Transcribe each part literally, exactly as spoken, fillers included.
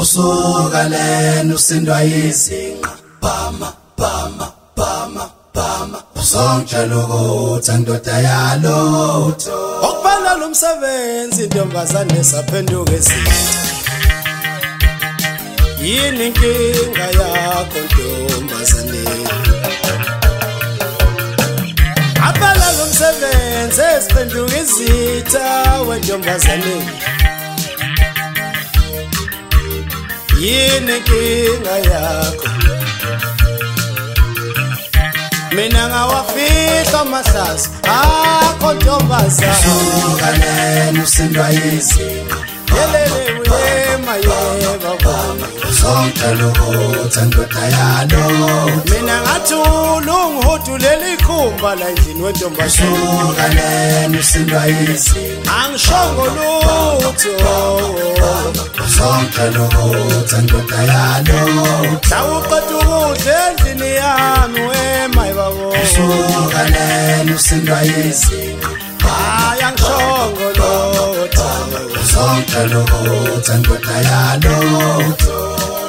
usuka lena usindwa izinqa bhama bhama bhama bhama uzongitshela ukuthi angidoda yalutho okubala lo msebenzi intombazane saphenduka ezitha yini inkinga yakho ntombazane abala lo msebenzi esiphenduka ezitha wentombazane yini inkinga yakho mina ngawafihla amahlazo akho ntombazane usuka lena usindwa izinqa yelele wema yeba baba uzongitshela ukuthi angidoda yalutho mina ngathi ulungihudulele ikhumba la endlini wentombazane usuka lena usindwa izinqa angishongo lutho uzongitshela ukuthi angidoda yalutho sawuqeda ukudla endlini yami wema yeba baba usuka lena usindwa izinqa hayi angishongo lutho uzongitshela ukuthi angidoda yalutho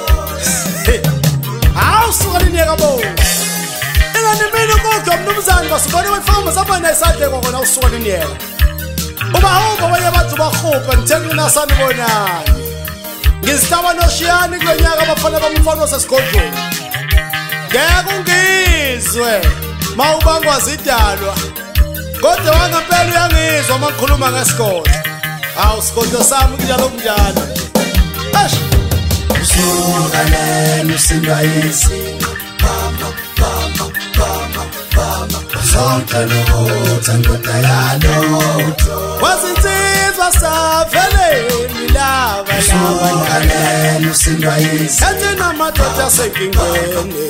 awusuka linyeka bo ingani mina ukudla mnumzane basibone wefama sabona isandle kokona usuka linyeka uba hamba baye bathi bahuphe ngithenge nasani bonani ngizitaba noshiyani kulonyaka abafana bamfana wasesigodlweni ngeke ungizwe mawubangwa zidalwa kodwa wangempela uyangizwa makhuluma ngesigodlo awu sigodlo sami kunjalo kunjalo eish usuka lena usindwa izinqa bhama bhama bhama bhama uzongitshela ukuthi angidoda yalutho wazinsizwa saveleni lava usuka lena usindwa izinqa ethi namadoda asenkingeni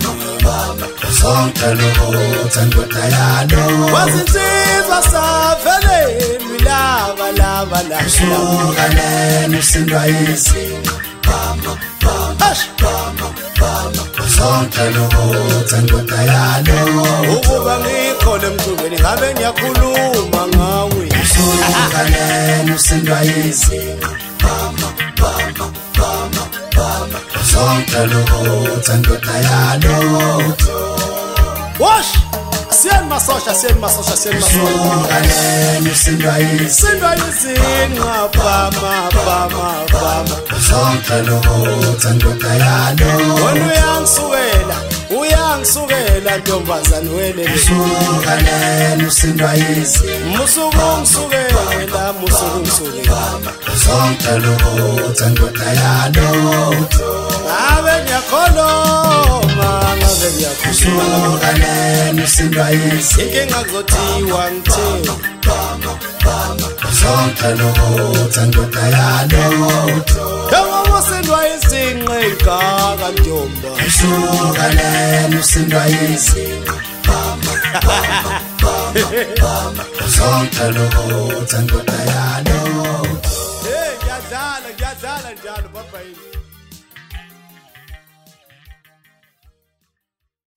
uzongitshela ukuthi angidoda yalutho wazinsizwa saveleni lava lava lava usuka lena usindwa izinqa bhama bhama eish bhama bhama uzongitshela ukuthi angidoda yalutho ukuba ngikhole emculweni ngabe ngiyakhuluma ngawe usuka lena usindwa izinqa bhama bhama bhama bhama uzongitshela ukuthi angidoda yalutho wash siyeni masosha siyeni masosha siyeni masosha usuka lena usindwa izinqa sindwa izinqa bhama bhama bhama uzongitshela ukuthi angidoda yalutho wena uyangisukela uyangisukela ntombazane welele usuka lena usindwa izinqa musuku ungisukela musuku ungisukela uzongitshela ukuthi angidoda yalutho ngabe ngiyakholoma ngabe ngiyakhuluma usuka lena usindwa izinqa inkinga kuzothiwa ngithe uzongitshela ukuthi angidoda yalutho njengoba usindwa izinqa igaka ntomba usuka lena usindwa izinqa uzongitshela ukuthi angidoda yalutho hey ngiyadlala ngiyadlala njalo baba yini